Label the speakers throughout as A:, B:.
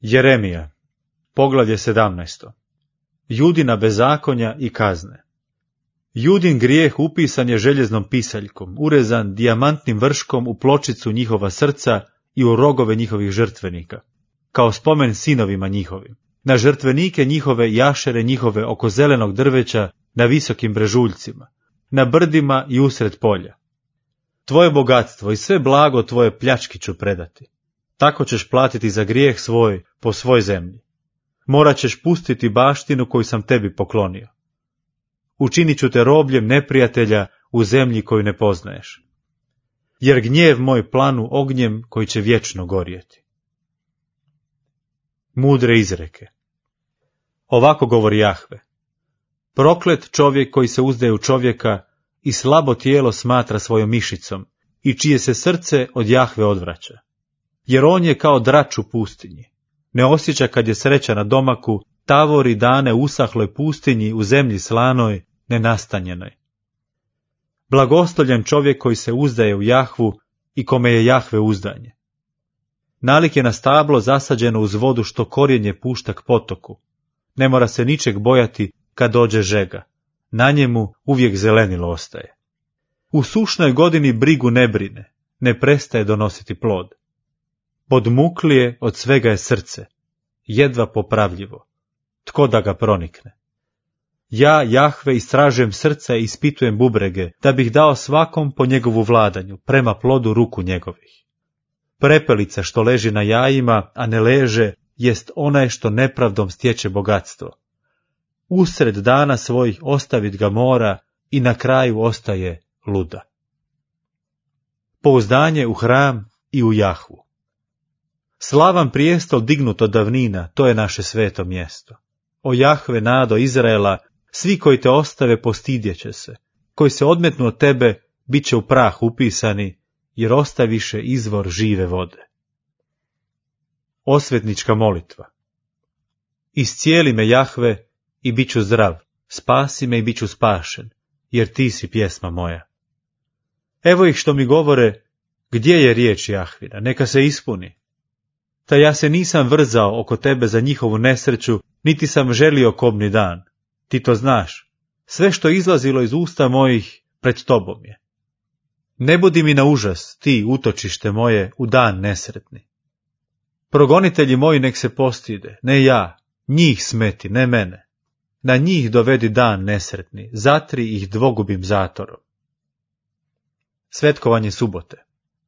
A: Jeremija, poglavlje 17. Judina bezakonja i kazne. Judin grijeh upisan je željeznom pisaljkom, urezan dijamantnim vrškom u pločicu njihova srca i u rogove njihovih žrtvenika, kao spomen sinovima njihovim, na žrtvenike njihove i ašere njihove oko zelenog drveća, na visokim brežuljcima, na brdima i usred polja. Tvoje bogatstvo i sve blago tvoje pljački ću predati. Tako ćeš platiti za grijeh svoj po svoj zemlji. Morat ćeš pustiti baštinu koju sam tebi poklonio. Učinit ću te robljem neprijatelja u zemlji koju ne poznaješ. Jer gnjev moj planu ognjem koji će vječno gorjeti. Mudre izreke. Ovako govori Jahve. Proklet čovjek koji se uzdaje u čovjeka i slabo tijelo smatra svojom mišicom i čije se srce od Jahve odvraća. Jer on je kao drač u pustinji. Ne osjeća kad je sreća na domaku, tavori dane u usahloj pustinji u zemlji slanoj, nenastanjenoj. Blagostoljen čovjek koji se uzdaje u Jahvu i kome je Jahve uzdanje. Nalik je na stablo zasađeno uz vodu što korijenje pušta k potoku. Ne mora se ničeg bojati kad dođe žega. Na njemu uvijek zelenilo ostaje. U sušnoj godini brigu ne brine, ne prestaje donositi plod. Podmuklije od svega je srce, jedva popravljivo. Tko da ga pronikne? Ja, Jahve, istražujem srca i ispitujem bubrege, da bih dao svakom po njegovu vladanju, prema plodu ruku njegovih. Prepelica što leži na jajima, a ne leže, jest onaj što nepravdom stječe bogatstvo. Usred dana svojih ostavit ga mora i na kraju ostaje luda. Pouzdanje u hram i u Jahvu. Slavan prijestol dignut od davnina, to je naše sveto mjesto. O Jahve, nado Izraela, svi koji te ostave postidjeće se, koji se odmetnu od tebe, bit će u prah upisani, jer ostaviše izvor žive vode. Osvetnička molitva. Iscijeli me, Jahve, i bit ću zdrav, spasi me i bit ću spašen, jer ti si pjesma moja. Evo ih što mi govore, gdje je riječ Jahvina, neka se ispuni. Ta ja se nisam vrzao oko tebe za njihovu nesreću, niti sam želio kobni dan. Ti to znaš, sve što je izlazilo iz usta mojih pred tobom je. Ne budi mi na užas, ti utočište moje, u dan nesretni. Progonitelji moji nek se postide, ne ja, njih smeti, ne mene. Na njih dovedi dan nesretni, zatri ih dvogubim zatorom. Svetkovanje subote.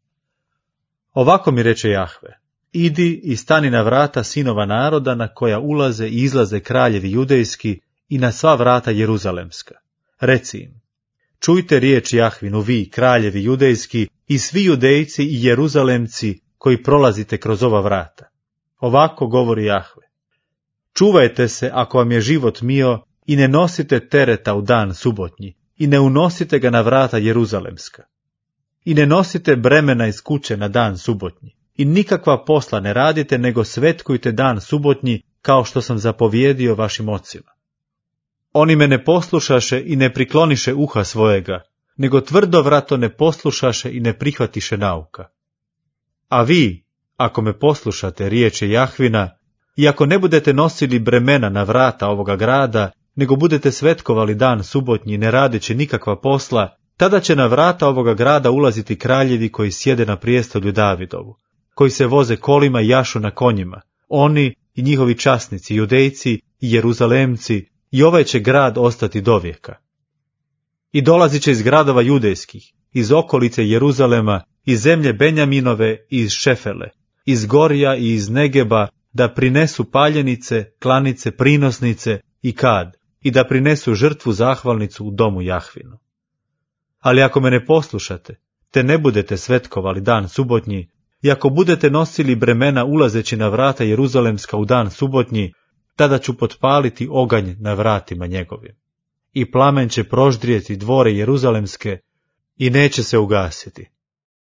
A: Ovako mi reče Jahve. Idi i stani na vrata sinova naroda na koja ulaze i izlaze kraljevi judejski i na sva vrata jeruzalemska. Reci im, čujte riječ Jahvinu vi, kraljevi judejski, i svi judejci i jeruzalemci koji prolazite kroz ova vrata. Ovako govori Jahve. Čuvajte se ako vam je život mio i ne nosite tereta u dan subotnji i ne unosite ga na vrata jeruzalemska. I ne nosite bremena iz kuće na dan subotnji. I nikakva posla ne radite, nego svetkujte dan subotnji, kao što sam zapovjedio vašim ocima. Oni me ne poslušaše i ne prikloniše uha svojega, nego tvrdovrato ne poslušaše i ne prihvatiše nauka. A vi, ako me poslušate riječi Jahvina, i ako ne budete nosili bremena na vrata ovoga grada, nego budete svetkovali dan subotnji ne radeći nikakva posla, tada će na vrata ovoga grada ulaziti kraljevi koji sjede na prijestolju Davidovu, koji se voze kolima i jašu na konjima, oni i njihovi časnici, judejci i jeruzalemci, i ovaj će grad ostati dovijeka. I dolazit će iz gradova judejskih, iz okolice Jeruzalema, iz zemlje Benjaminove i iz Šefele, iz Gorja i iz Negeba, da prinesu paljenice, klanice, prinosnice i kad, i da prinesu žrtvu zahvalnicu u domu Jahvinu. Ali ako me ne poslušate, te ne budete svetkovali dan subotnji, i ako budete nosili bremena ulazeći na vrata jeruzalemska u dan subotnji, tada ću potpaliti oganj na vratima njegovim. I plamen će proždrijeti dvore jeruzalemske i neće se ugasiti.